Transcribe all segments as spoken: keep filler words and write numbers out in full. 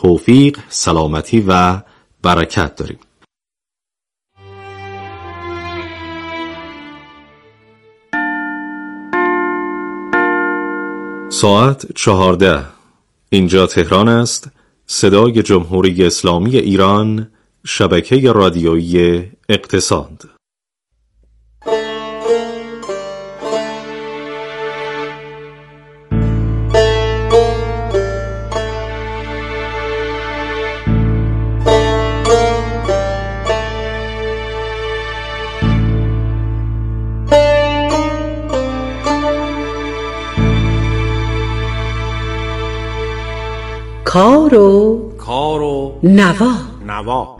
توفیق، سلامتی و برکت داریم. ساعت چهارده. اینجا تهران است. صدای جمهوری اسلامی ایران، شبکه رادیویی اقتصاد. کار و کار و نوا نوا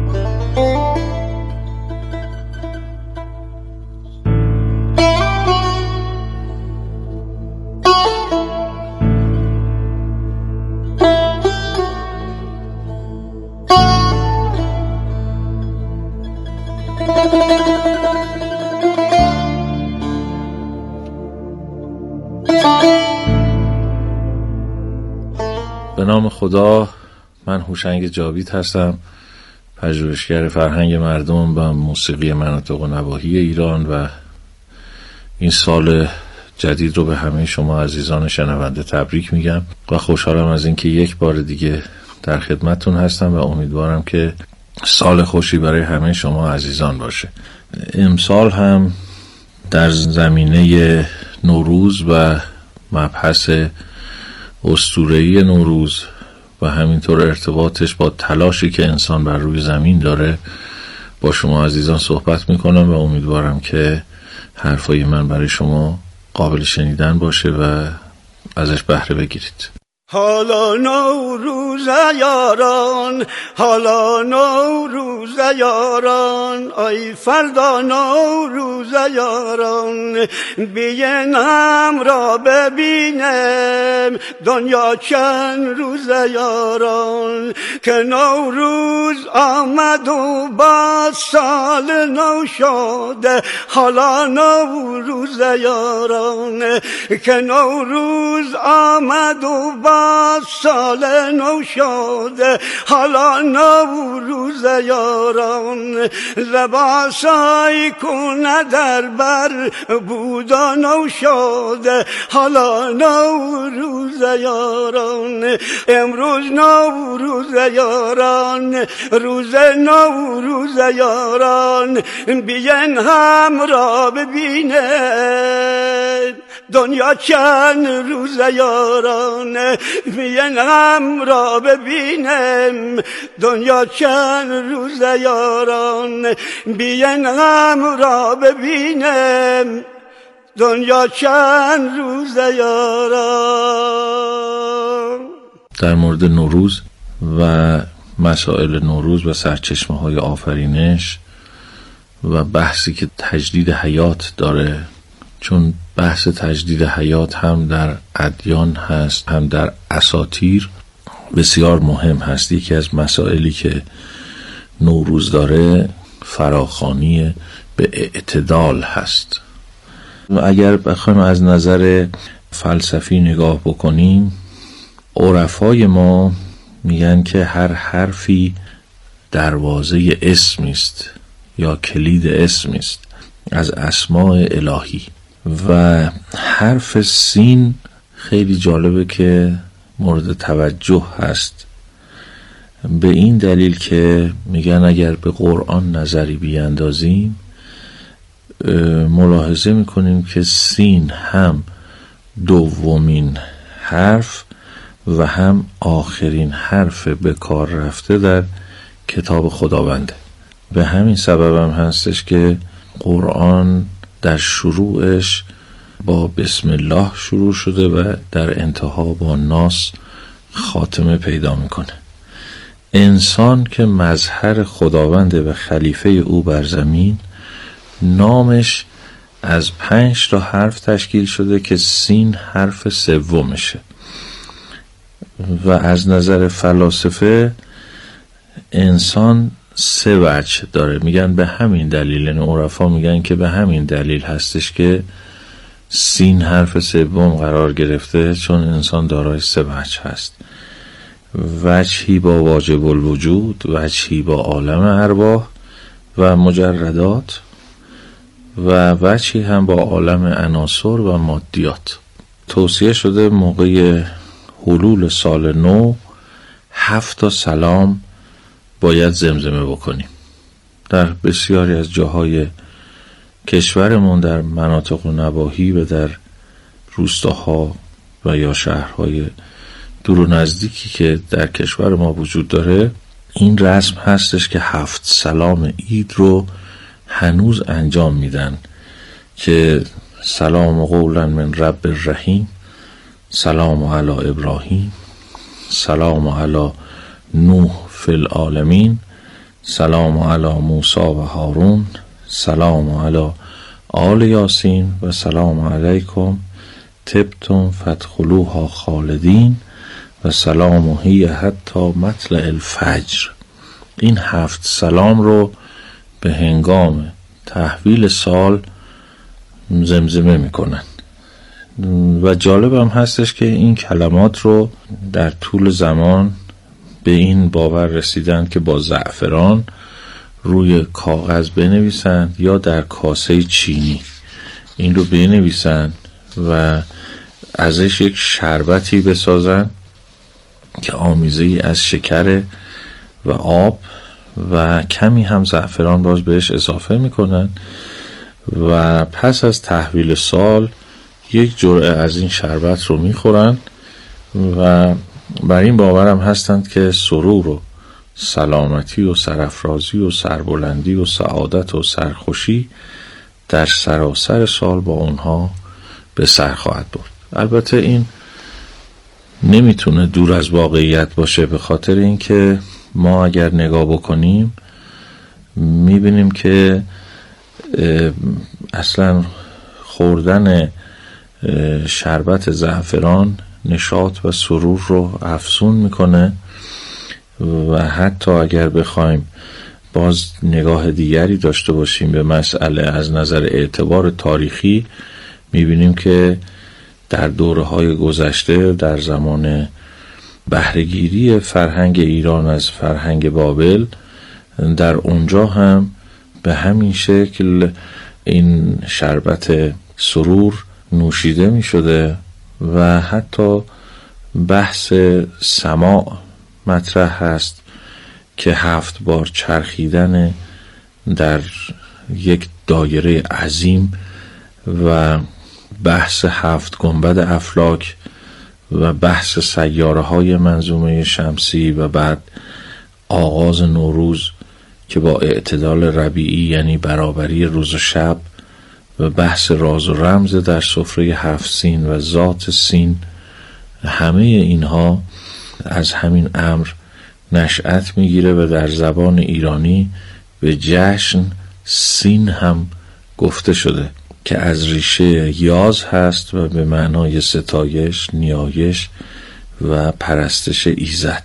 به نام خدا. من هوشنگ جاوید هستم، پژوهشگر فرهنگ مردم و موسیقی مناطق و نواحی ایران و این سال جدید رو به همه شما عزیزان شنونده تبریک میگم و خوشحالم از اینکه یک بار دیگه در خدمتتون هستم و امیدوارم که سال خوشی برای همه شما عزیزان باشه. امسال هم در زمینه نوروز و مبحث اسطوره‌ای نوروز و همینطور ارتباطش با تلاشی که انسان بر روی زمین داره با شما عزیزان صحبت میکنم و امیدوارم که حرفای من برای شما قابل شنیدن باشه و ازش بهره بگیرید. حالا نوروز یاران، حالا نوروز یاران، آی فردا نوروز یاران، بیینم را ببینم دنیا چند روز یاران، که نوروز آمد و با سال نو شد، حالا نوروز یاران، که نوروز آمد و با سال نو شد، حالا نوروز یاران، لباسای کنه در بر بودا نو شد، حالا نوروز یاران، امروز نوروز یاران، روز نوروز یاران، بیاین هم را ببینن دنیا چند روز یاران، بیاین هم را ببینم دنیا چند روز یاران، بیاین هم را ببینم دنیا چند روز یاران. در مورد نوروز و مسائل نوروز و سرچشمه های آفرینش و بحثی که تجدید حیات داره، چون بحث تجدید حیات هم در ادیان هست هم در اساطیر بسیار مهم هست. یکی از مسائلی که نوروز داره فراخوانی به اعتدال هست. اگر بخوایم از نظر فلسفی نگاه بکنیم، عرفای ما میگن که هر حرفی دروازه اسمی است یا کلید اسمی است از اسماء الهی و حرف سین خیلی جالبه که مورد توجه هست، به این دلیل که میگن اگر به قرآن نظری بیاندازیم ملاحظه میکنیم که سین هم دومین حرف و هم آخرین حرف به کار رفته در کتاب خداونده. به همین سبب هم هستش که قرآن در شروعش با بسم الله شروع شده و در انتها با ناس خاتمه پیدا میکنه. انسان که مظهر خداونده و خلیفه او بر زمین، نامش از پنج تا حرف تشکیل شده که سین حرف سومشه و از نظر فلاسفه انسان سه وجه داره. میگن به همین دلیل، این عرفا میگن که به همین دلیل هستش که سین حرف سوم قرار گرفته، چون انسان دارای سه وجه هست. وجهی با واجب الوجود، وجهی با عالم ارواح و مجردات و وجهی هم با عالم عناصر و مادیات. توصیه شده موقع حلول سال نو هفت تا سلام باید زمزمه بکنیم. در بسیاری از جاهای کشورمون، در مناطق و نواحی و در روستاها و یا شهرهای دور و نزدیکی که در کشور ما وجود داره، این رسم هستش که هفت سلام عید رو هنوز انجام میدن که سلام قولا من رب الرحیم، سلام علی ابراهیم، سلام علی نوح فی العالمین، سلام علی موسی و هارون، سلام علی آل یاسین و سلام علیکم طبتم فادخلوها خالدین و سلام هی حتی مطلع الفجر. این هفت سلام رو به هنگام تحویل سال زمزمه میکنن و جالب هم هستش که این کلمات رو در طول زمان به این باور رسیدن که با زعفران روی کاغذ بنویسند یا در کاسه چینی این رو بنویسند و ازش یک شربتی بسازن که آمیزه‌ای از شکر و آب و کمی هم زعفران باز بهش اضافه میکنن و پس از تحویل سال یک جرعه از این شربت رو میخورن و بر این باورم هستند که سرور و سلامتی و سرافرازی و سربلندی و سعادت و سرخوشی در سراسر سال با اونها به سر خواهد برد. البته این نمیتونه دور از واقعیت باشه، به خاطر اینکه ما اگر نگاه بکنیم میبینیم که اصلا خوردن شربت زعفران نشاط و سرور رو افزون میکنه و حتی اگر بخوایم باز نگاه دیگری داشته باشیم به مسئله از نظر اعتبار تاریخی، میبینیم که در دوره‌های گذشته در زمان بهره‌گیری فرهنگ ایران از فرهنگ بابل، در اونجا هم به همین شکل این شربت سرور نوشیده می شده و حتی بحث سماع مطرح هست که هفت بار چرخیدن در یک دایره عظیم و بحث هفت گنبد افلاک و بحث سیاره های منظومه شمسی و بعد آغاز نوروز که با اعتدال ربیعی یعنی برابری روز و شب و بحث راز و رمز در سفره هفت سین و ذات سین، همه اینها از همین امر نشأت میگیره و در زبان ایرانی به جشن سین هم گفته شده که از ریشه یاز هست و به معنای ستایش، نیایش و پرستش ایزد.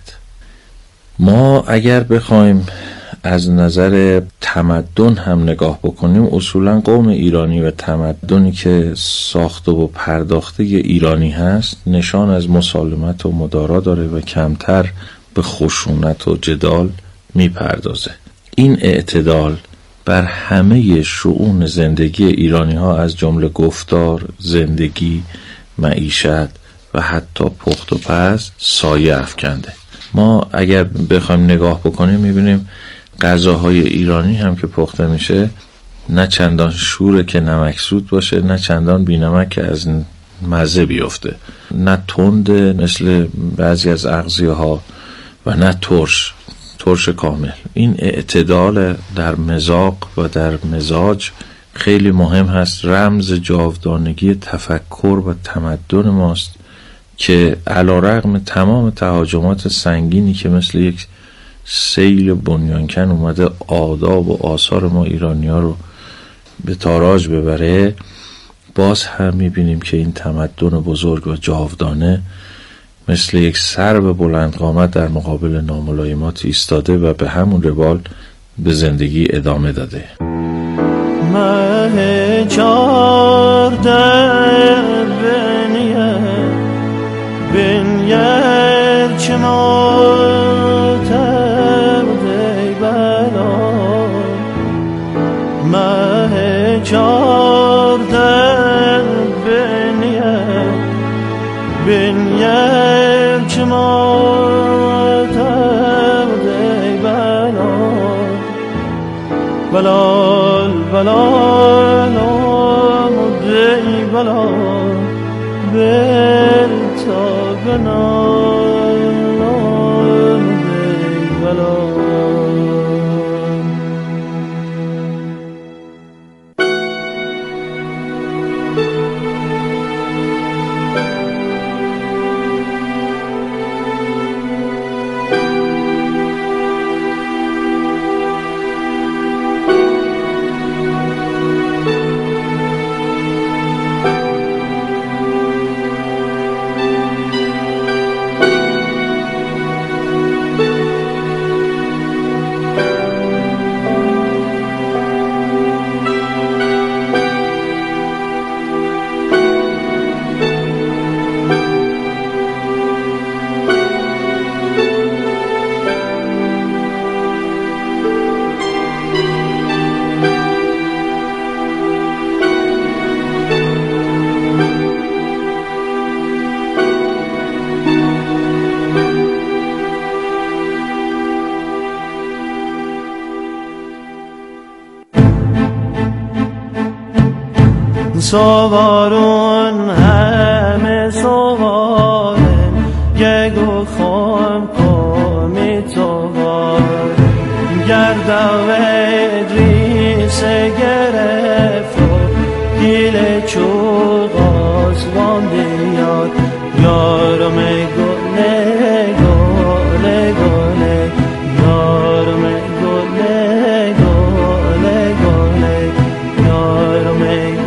ما اگر بخوایم از نظر تمدن هم نگاه بکنیم، اصولا قوم ایرانی و تمدنی که ساخته و پرداخته ایرانی هست نشان از مسالمت و مدارا داره و کمتر به خشونت و جدال میپردازه. این اعتدال بر همه شؤون زندگی ایرانی ها از جمله گفتار، زندگی، معیشت و حتی پخت و پز سایه افکنده. ما اگر بخوایم نگاه بکنیم میبینیم غذاهای ایرانی هم که پخته میشه نه چندان شوره که نمکسود باشه، نه چندان بی نمک که از مزه بیفته، نه تنده مثل بعضی از اغذیه ها و نه ترش ترش کامل. این اعتدال در مذاق و در مزاج خیلی مهم هست، رمز جاودانگی تفکر و تمدن ماست که علیرغم تمام تهاجمات سنگینی که مثل یک سیل بنیانکن اومده آداب و آثار ما ایرانی ها رو به تاراج ببره، باز هم میبینیم که این تمدن بزرگ و جاودانه مثل یک سرو بلند قامت در مقابل ناملایمات ایستاده و به همون روال به زندگی ادامه داده. مه چارده بنیه بنیه چه ماتم ای بلا مه چاردن بنیر بنیر چه ماتم ای بلا بلال بلال ای بلا بل تا بنام ای بلا سوارون همه سوارن گگو خام کمی توار گردو ادریس گرفت و گیل چوغ آسوان بیاد یارم گله گله گله یارم گله گله گله یارم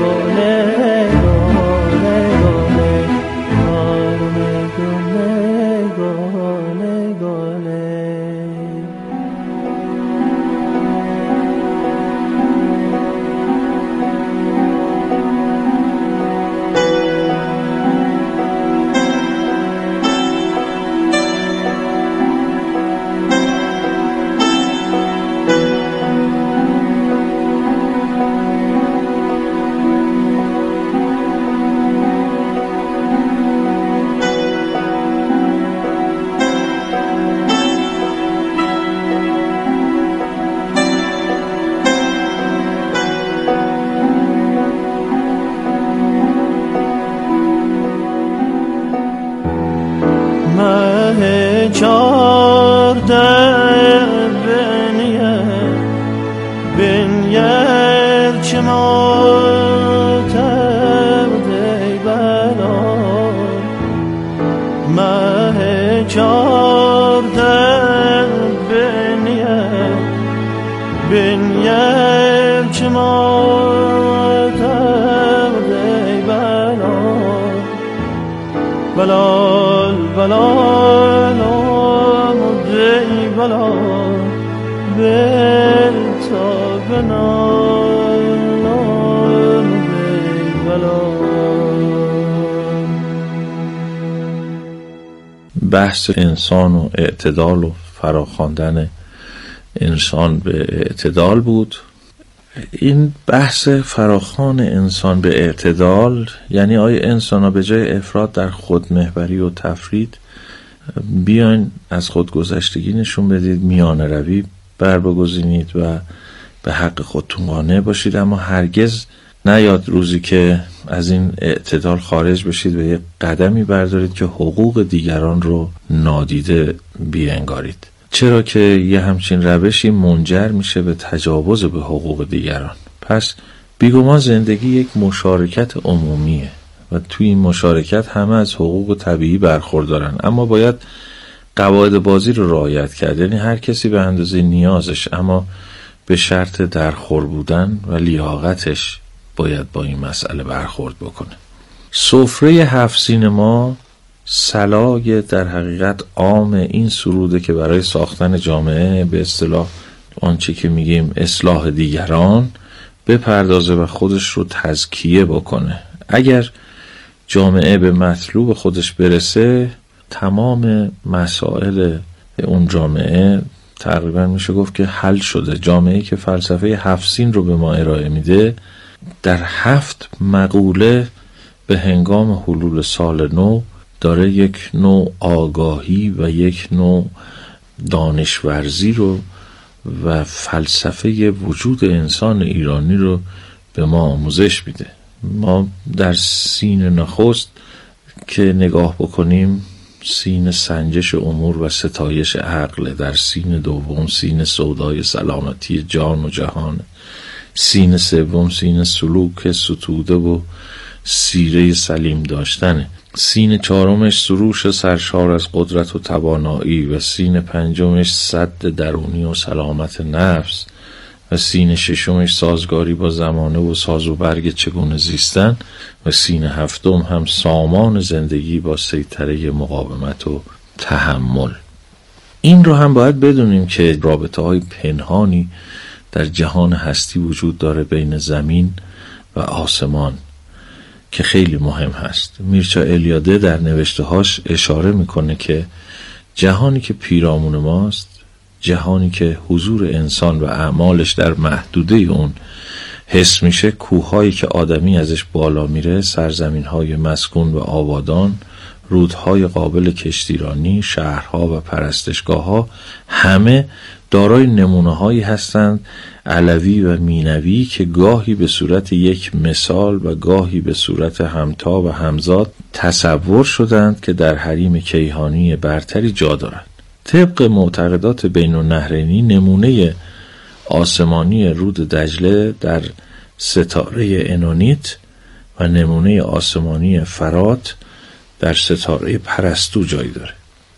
مه چارده بنیر بنیر چه ماتم ای بلا مه چارده بنیر بنیر چه ماتم ای بلا بلال بلال ای بلا بل تا بنام ای بلا. بحث انسان و اعتدال و فراخواندن انسان به اعتدال بود. این بحث فراخوان انسان به اعتدال یعنی آیا انسان ها به جای افراط در خودمحوری و تفرید بیاین از خودگذشتگی نشون بدید، میانه روی بر بگزینید و به حق خودتون قانع باشید، اما هرگز نیاد روزی که از این اعتدال خارج بشید و یک قدمی بردارید که حقوق دیگران رو نادیده بینگارید، چرا که یه همچین روشی منجر میشه به تجاوز به حقوق دیگران. پس بیگمان زندگی یک مشارکت عمومیه و توی این مشارکت همه از حقوق طبیعی برخوردارن، اما باید قواعد بازی رو رعایت کرد، یعنی هر کسی به اندازه نیازش اما به شرط درخور بودن و لیاقتش باید با این مسئله برخورد بکنه. سفره هفت سین ما سلای در حقیقت عام این سروده که برای ساختن جامعه به اصطلاح آنچه که میگیم اصلاح دیگران بپردازه و خودش رو تزکیه بکنه. اگر جامعه به مطلوب خودش برسه تمام مسائل اون جامعه تقریبا میشه گفت که حل شده. جامعه‌ای که فلسفه هفت سین رو به ما ارائه میده، در هفت مقوله به هنگام حلول سال نو داره یک نوع آگاهی و یک نوع دانشورزی رو و فلسفه وجود انسان ایرانی رو به ما آموزش میده. ما در سین نخست که نگاه بکنیم سین سنجش امور و ستایش عقل، در سین دوم سین سودای سلامتی جان و جهان، سین سوم سین سلوک ستوده و سیره سلیم داشتنه، سین چهارمش سروش سرشار از قدرت و توانایی و سین پنجمش صد درونی و سلامت نفس و سین ششمش سازگاری با زمانه و ساز و برگ چگونه زیستن و سین هفتم هم سامان زندگی با سیطره مقاومت و تحمل. این رو هم باید بدونیم که رابطه های پنهانی در جهان هستی وجود داره بین زمین و آسمان که خیلی مهم هست. میرچا الیاده در نوشته‌هاش اشاره میکنه که جهانی که پیرامون ماست، جهانی که حضور انسان و اعمالش در محدوده اون حس میشه، کوههایی که آدمی ازش بالا میره، سرزمین‌های مسکون و آبادان، رودهای قابل کشتیرانی، شهرها و پرستشگاه‌ها، همه دارای نمونه‌هایی هستند علوی و مینوی که گاهی به صورت یک مثال و گاهی به صورت همتا و همزاد تصور شدند که در حریم کیهانی برتری جا دارند. طبق معتقدات بین النهرینی نمونه آسمانی رود دجله در ستاره انونیت و نمونه آسمانی فرات در ستاره پرستو جای داره.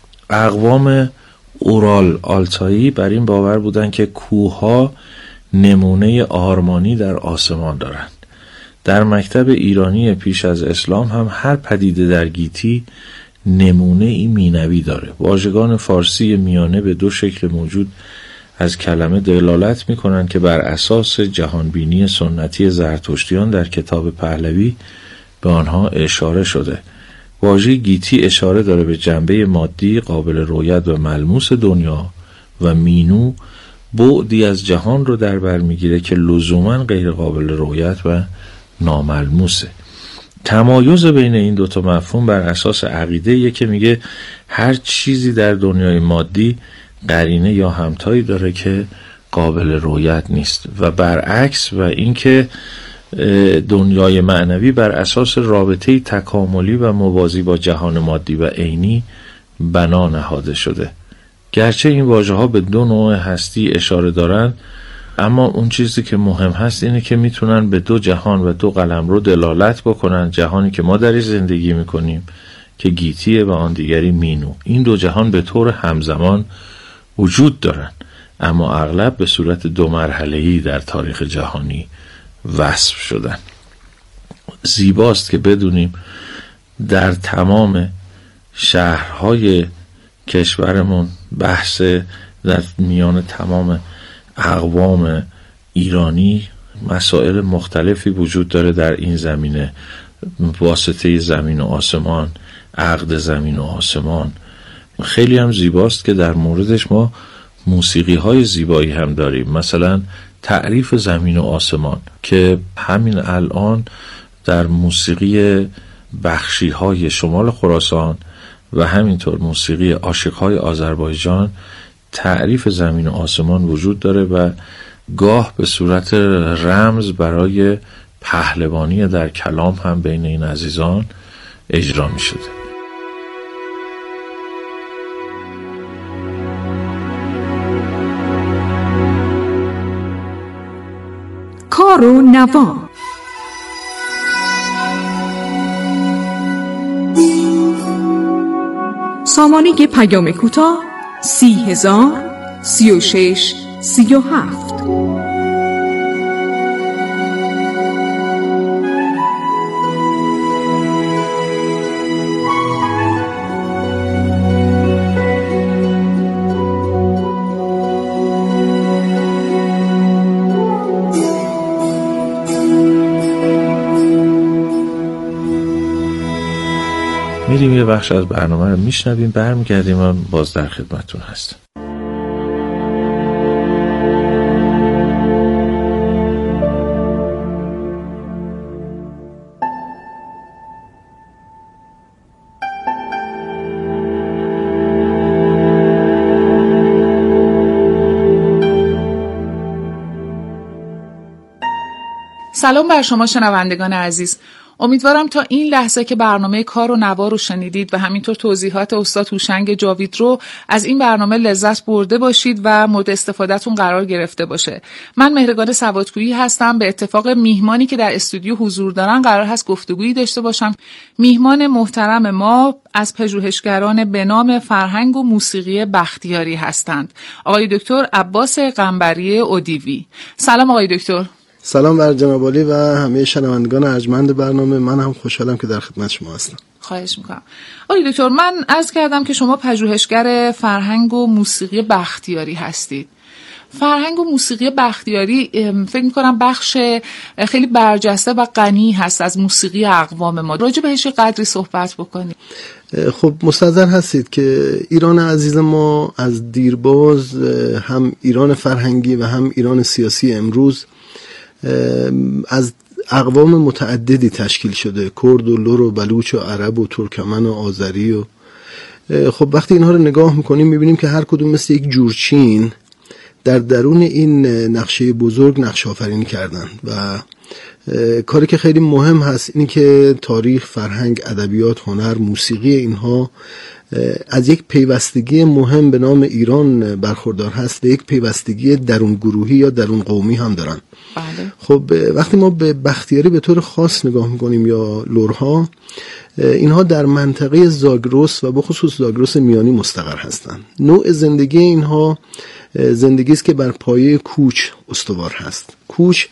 اقوام اورال آلتایی بر این باور بودن که کوه‌ها نمونه آرمانی در آسمان دارند. در مکتب ایرانی پیش از اسلام هم هر پدیده در گیتی نمونه ای مینوی داره. واژگان فارسی میانه به دو شکل موجود از کلمه دلالت میکنن که بر اساس جهانبینی سنتی زرتشتیان در کتاب پهلوی به آنها اشاره شده. واژه گیتی اشاره داره به جنبه مادی قابل رویت و ملموس دنیا و مینو بعدی از جهان رو در بر میگیره که لزوماً غیر قابل رویت و ناملموسه. تمایز بین این دوتا مفهوم بر اساس عقیده یه که میگه هر چیزی در دنیای مادی قرینه یا همتایی داره که قابل رویت نیست و برعکس، و اینکه دنیای معنوی بر اساس رابطه تکاملی و موازی با جهان مادی و عینی بنا نهاده شده. گرچه این واژه ها به دو نوع هستی اشاره دارن، اما اون چیزی که مهم هست اینه که میتونن به دو جهان و دو قلمرو دلالت بکنن. جهانی که ما درش زندگی میکنیم که گیتیه و آن دیگری مینو. این دو جهان به طور همزمان وجود دارن، اما اغلب به صورت دو مرحله‌ای در تاریخ جهانی وصف شدن. زیباست که بدونیم در تمام شهرهای کشورمون بحث در میان تمام اقوام ایرانی مسائل مختلفی وجود داره در این زمینه، واسطه زمین و آسمان، عقد زمین و آسمان. خیلی هم زیباست که در موردش ما موسیقی های زیبایی هم داریم، مثلا تعریف زمین و آسمان که همین الان در موسیقی بخشی های شمال خراسان و همینطور موسیقی عاشق‌های آذربایجان تعریف زمین و آسمان وجود داره و گاه به صورت رمز برای پهلوانی در کلام هم بین این عزیزان اجرا می شده. کار و نوا. سامانه پیام کوتاه سی هزار سی و شش سی و هفت. میریم یه بخش از برنامه رو میشنویم، برمیگردیم و باز در خدمتتون هستم. سلام بر شما شنوندگان عزیز. امیدوارم تا این لحظه که برنامه کار و نوا رو شنیدید و همینطور توضیحات استاد هوشنگ جاوید رو از این برنامه لذت برده باشید و مورد استفادهتون قرار گرفته باشه. من مهرگان سوادکویی هستم. به اتفاق میهمانی که در استودیو حضور دارن قرار هست گفتگویی داشته باشم. میهمان محترم ما از پژوهشگران به نام فرهنگ و موسیقی بختیاری هستند. آقای دکتر عباس قنبری اودیوی. سلام آقای دکتر. سلام بر جناب عالی و همه شنوندگان ارجمند برنامه. من هم خوشحالم که در خدمت شما هستم. خواهش میکنم. آقای دکتر، من عرض کردم که شما پژوهشگر فرهنگ و موسیقی بختیاری هستید. فرهنگ و موسیقی بختیاری فکر میکنم بخش خیلی برجسته و غنی هست از موسیقی اقوام ما. راجع بهش قدری صحبت بکنید. خب مستحضر هستید که ایران عزیز ما از دیرباز هم ایران فرهنگی و هم ایران سیاسی امروز از اقوام متعددی تشکیل شده، کرد و لر و بلوچ و عرب و ترکمن و آذری و خب وقتی اینها رو نگاه میکنیم میبینیم که هر کدوم مثل یک جورچین در درون این نقشه بزرگ نقش آفرینی کردن و کاری که خیلی مهم هست اینی که تاریخ، فرهنگ، ادبیات، هنر، موسیقی اینها از یک پیوستگی مهم به نام ایران برخوردار هست و یک پیوستگی درون گروهی یا درون قومی هم دارن. بله. خب وقتی ما به بختیاری به طور خاص نگاه میکنیم یا لرها، اینها در منطقه زاگرس و بخصوص زاگرس میانی مستقر هستند. نوع زندگی اینها زندگی است که بر پایه کوچ استوار هست. کوچ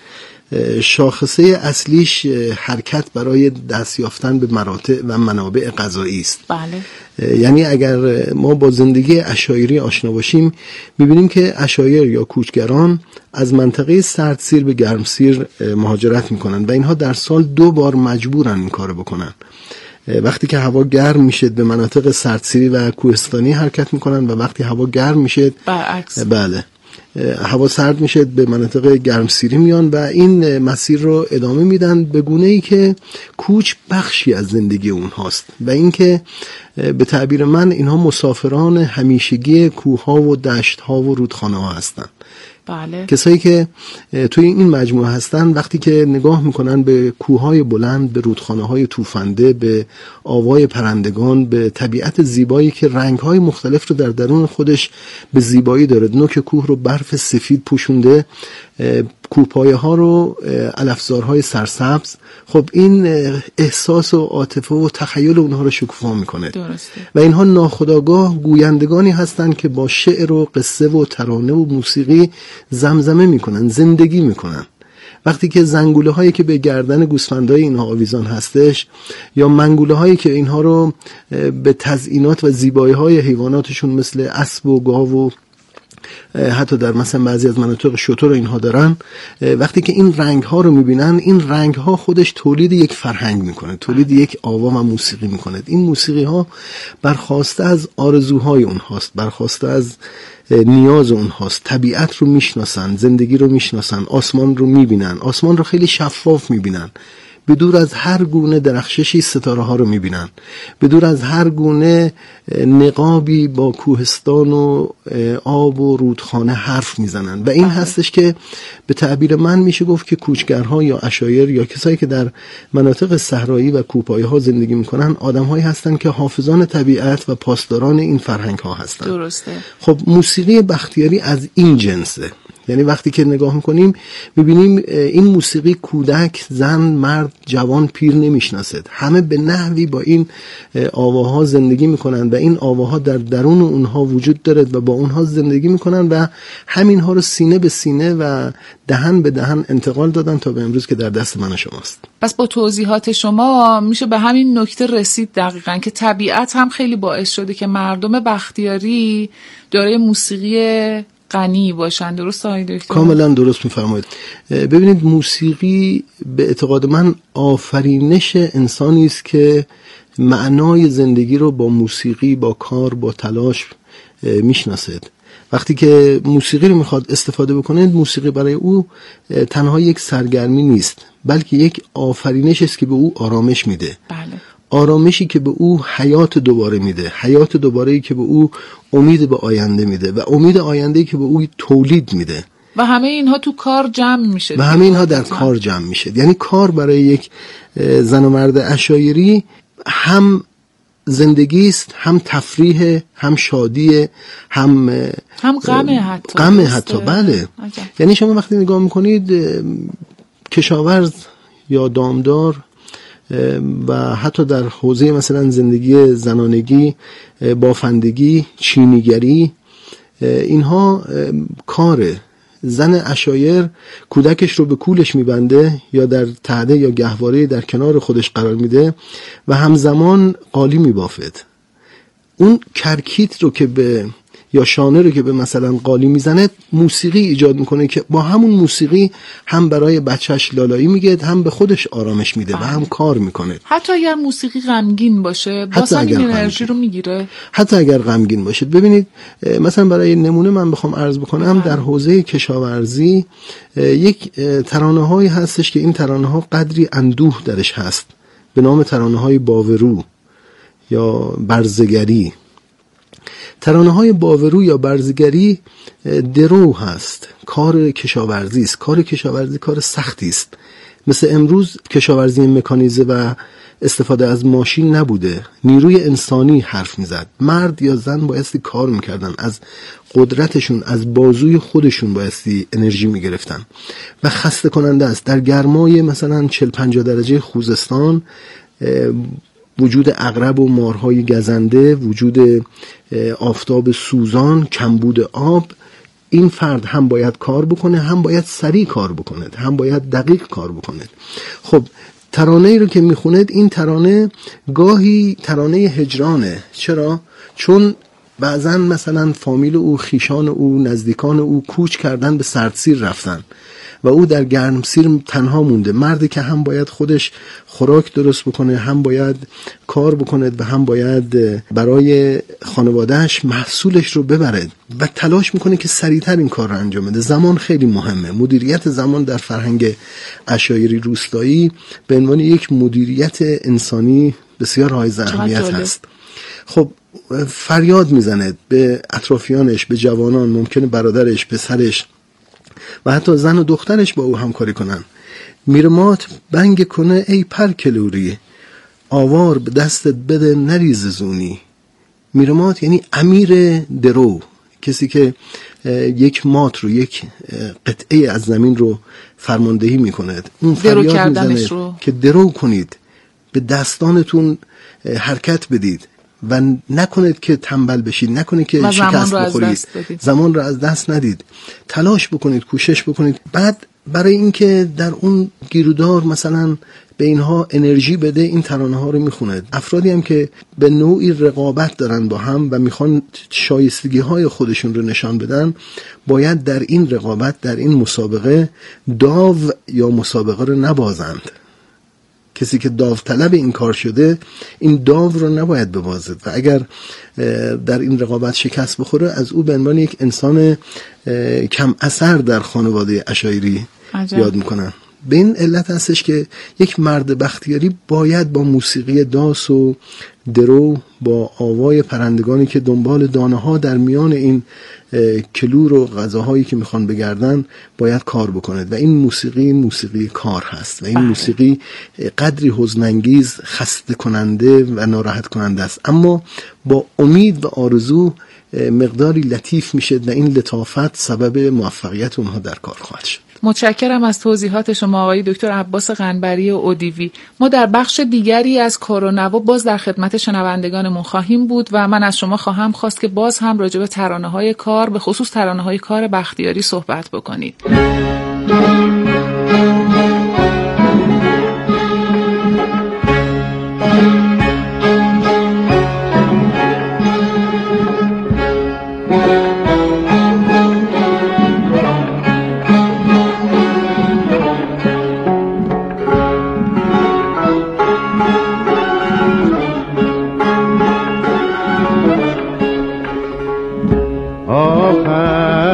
شاخصه اصلیش حرکت برای دست یافتن به مراتع و منابع غذایی است. بله. یعنی اگر ما با زندگی عشایری آشنا باشیم می‌بینیم که عشایر یا کوچگران از منطقه سردسیر به گرمسیر مهاجرت می‌کنن و اینها در سال دو بار مجبورن این کارو بکنن. وقتی که هوا گرم میشه به مناطق سردسیری و کوهستانی حرکت می‌کنن و وقتی هوا گرم میشه برعکس. بله هوا سرد میشه به مناطق گرمسیری میان و این مسیر رو ادامه میدن به گونه‌ای که کوچ بخشی از زندگی اونهاست و اینکه به تعبیر من اینها مسافران همیشگی کوه‌ها و دشت‌ها و رودخانه‌ها هستن. بله. کسایی که توی این مجموعه هستن وقتی که نگاه میکنن به کوههای بلند، به رودخانه‌های توفنده، به آوای پرندگان، به طبیعت زیبایی که رنگ‌های مختلف رو در درون خودش به زیبایی داره، نوک کوه رو برف سفید پوشونده، کوهپایه ها رو علفزارهای سرسبز، خب این احساس و عاطفه و تخیل اونها رو شکوفا میکنه. درسته. و اینها ناخودآگاه گویندگانی هستند که با شعر و قصه و ترانه و موسیقی زمزمه میکنن، زندگی میکنن. وقتی که زنگوله هایی که به گردن گوسفندای اینها آویزان هستش یا منگوله هایی که اینها رو به تزئینات و زیبایی های حیواناتشون مثل اسب و گاو و حتی در مثلا بعضی از مناطق شتر اینها دارن، وقتی که این رنگ ها رو میبینن، این رنگ ها خودش تولید یک فرهنگ میکنه، تولید یک آوا و موسیقی میکنه. این موسیقی ها برخواسته از آرزوهای اونهاست، برخواسته از نیاز اونهاست. طبیعت رو میشناسن، زندگی رو میشناسن، آسمان رو میبینن، آسمان رو خیلی شفاف میبینن، به دور از هر گونه درخششی ستاره ها رو میبینن، به دور از هر گونه نقابی با کوهستان و آب و رودخانه حرف میزنن و این هستش که به تعبیر من میشه گفت که کوچگرها یا عشایر یا کسایی که در مناطق صحرایی و کوهپایه ها زندگی میکنن آدم‌هایی هستن که حافظان طبیعت و پاسداران این فرهنگ ها هستن. درسته. خب موسیقی بختیاری از این جنسه. یعنی وقتی که نگاه میکنیم میبینیم این موسیقی کودک، زن، مرد، جوان، پیر نمیشناسد. همه به نحوی با این آواها زندگی میکنن و این آواها در درون اونها وجود دارد و با اونها زندگی میکنن و همینها رو سینه به سینه و دهن به دهن انتقال دادن تا به امروز که در دست من و شماست. پس با توضیحات شما میشه به همین نکته رسید دقیقاً که طبیعت هم خیلی باعث شده که مردم بختیاری دارای موسیقی غنی باشن. درست آقای دکتر؟ کاملا درست میفرمایید. ببینید موسیقی به اعتقاد من آفرینش انسانی است که معنای زندگی رو با موسیقی، با کار، با تلاش میشناسد. وقتی که موسیقی رو میخواد استفاده بکنه، موسیقی برای او تنها یک سرگرمی نیست، بلکه یک آفرینش است که به او آرامش میده. بله. آرامشی که به او حیات دوباره میده، حیات دوباره‌ای که به او امید به آینده میده و امید آینده‌ای که به او تولید میده. و همه اینها تو کار جمع میشه و همه اینها در کار جمع میشه. یعنی کار برای یک زن و مرد عشایری هم زندگی است، هم تفریح، هم شادی، هم هم غم حتی غم حتی بله. عجب. یعنی شما وقتی نگاه میکنید کشاورز یا دامدار و حتی در حوزه مثلا زندگی زنانگی، بافندگی، چینیگری، اینها کاره. زن عشایر کودکش رو به کولش میبنده یا در تعده یا گهواره در کنار خودش قرار میده و همزمان قالی میبافد. اون کرکیت رو که به یا شانه رو که به مثلا قالی میزنه، موسیقی ایجاد میکنه که با همون موسیقی هم برای بچهش لالایی میگه، هم به خودش آرامش میده و هم کار میکنه. حتی اگر موسیقی غمگین باشه باز هم این انرژی رو میگیره. حتی اگر غمگین باشه. ببینید مثلا برای نمونه من بخوام عرض بکنم، در حوزه کشاورزی یک ترانه هایی هستش که این ترانه ها قدری اندوه درش هست به نام ترانه های باورو یا برزگری. ترانه های باورو یا برزگری درو هست، کار کشاورزی است. کار کشاورزی کار سختی است. مثل امروز کشاورزی مکانیزه و استفاده از ماشین نبوده، نیروی انسانی حرف میزد. مرد یا زن بایستی کار میکردن، از قدرتشون، از بازوی خودشون بایستی انرژی میگرفتن و خسته کننده است. در گرمای مثلا چهل پنجاه درجه خوزستان، وجود عقرب و مارهای گزنده، وجود آفتاب سوزان، کمبود آب، این فرد هم باید کار بکنه، هم باید سریع کار بکنه، هم باید دقیق کار بکنه. خب ترانه ای رو که میخوند، این ترانه گاهی ترانه هجرانه. چرا؟ چون بعضن مثلا فامیل او، خیشان او، نزدیکان او کوچ کردن، به سردسیر رفتن و او در گرمسیر تنها مونده. مردی که هم باید خودش خوراک درست بکنه، هم باید کار بکنه و هم باید برای خانوادهش محصولش رو ببره و تلاش میکنه که سریعتر این کار رو انجام بده. زمان خیلی مهمه. مدیریت زمان در فرهنگ عشایری روستایی به عنوان یک مدیریت انسانی بسیار حائز اهمیت هست. خب فریاد میزنه به اطرافیانش، به جوانان، ممکنه برادرش، پسرش و حتی زن و دخترش با او همکاری کنن. میرمات بنگ کنه ای پر کلوری، آوار به دستت بده نریز زونی. میرمات یعنی امیر درو، کسی که یک مات رو، یک قطعه از زمین رو فرماندهی میکنه. اون فریاد میزنه که درو کنید، به دستانتون حرکت بدید و نکنید که تنبل بشید، نکنید که شکست بخورید، زمان رو از دست ندید، تلاش بکنید، کوشش بکنید. بعد برای اینکه در اون گیرودار مثلا به اینها انرژی بده، این ترانه ها رو میخوند. افرادی هم که به نوعی رقابت دارن با هم و میخوان شایستگی های خودشون رو نشان بدن، باید در این رقابت، در این مسابقه داو یا مسابقه رو نبازند. کسی که داوطلب این کار شده، این داو رو نباید ببازد و اگر در این رقابت شکست بخوره، از او به عنوان یک انسان کم اثر در خانواده عشایری یاد میکنن. به این علت هستش که یک مرد بختیاری باید با موسیقی داس و درو، با آوای پرندگانی که دنبال دانه ها در میان این کلور و غذاهایی که میخوان بگردن باید کار بکنه و این موسیقی موسیقی کار هست و این موسیقی قدری حزن‌انگیز، خسته کننده و ناراحت کننده است، اما با امید و آرزو مقداری لطیف میشه و این لطافت سبب موفقیت اونها در کار خواهد شد. متشکرم از توضیحات شما آقای دکتر عباس قنبری اودیوی. ما در بخش دیگری از کار و نوا باز در خدمت شنوندگانمون خواهیم بود و من از شما خواهم خواست که باز هم راجع به ترانه‌های کار، به خصوص ترانه‌های کار بختیاری صحبت بکنید.